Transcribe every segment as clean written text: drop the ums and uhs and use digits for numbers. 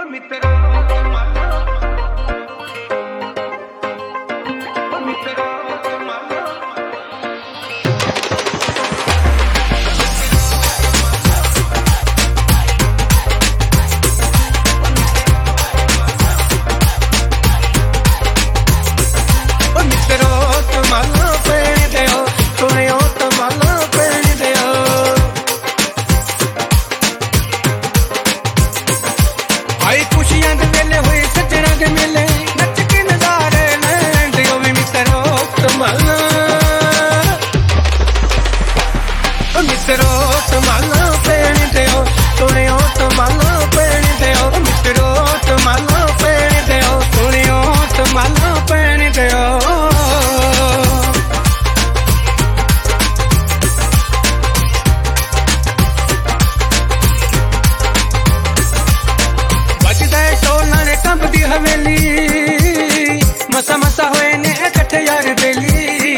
मसा मसा होए ने इकट्ठे यार बेली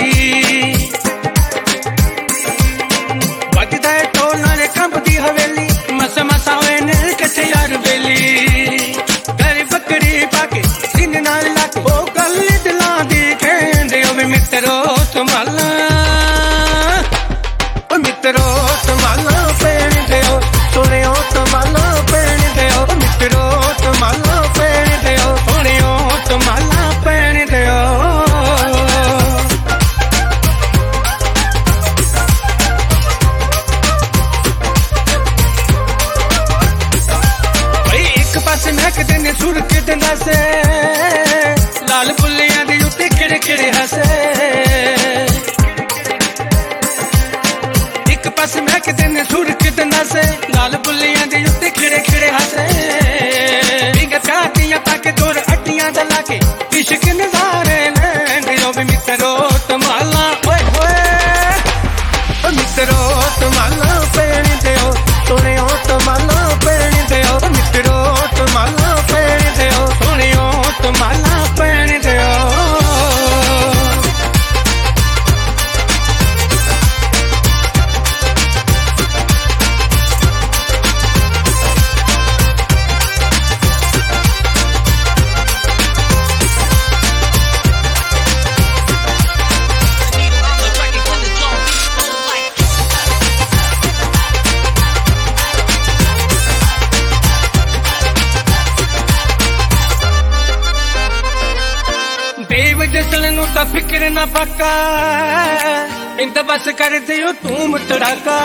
बजदा है ढोल नाले कंबदी हवेली मसा मसा होए ने इकट्ठे यार बेली घर बकरी पाके दिन नाल लाके ओ गल दिलां दी कहंदे ओ वे मित्रो संभाला ओ मित्रो संभाला पैण देओ सोहणियो संभाला पैण देओ मित्रो संभाला पैण देओ सोहणियो संभाला पैण देओ भाई एक पासे महकदे ने सुर के दिंदा से लाल बुल्लियां दे उत्ते खिड़े खिड़े हसे एक पासे महकदे ने सुर के दिंदा से लाल बुल्लियां दे उत्ते खिड़े खिड़े हसे बिंगा चाटियां ताके दूर अड्डियां दा लाके इश्क नजारे लैंदे ओ वे मित्रो संभाला ओए होए ओ मित्रो संभाला पैण देओ सोहणियो संभाला पैण देओ मित्रो संभाला पैण देओ सोहणियो संभाला पैण देओ जसलनू ता फिक्र ना पक्का इंत बस कर दियो तू मुतड़ाका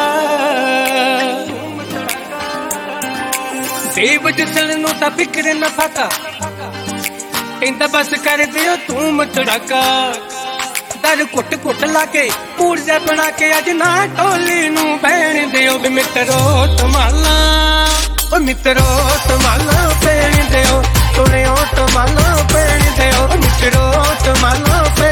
देव जसलनू ता फिक्र ना पक्का इंत बस कर दियो तू मुतड़ाका दर कुट कुट लाके पूर्जा बना के अज ना टोली नू बहन दियो मित्रो संभाला ओ मित्रो संभाला पैण दियो सोहणियो संभाला पैण दियो मित्रो संभाला पैण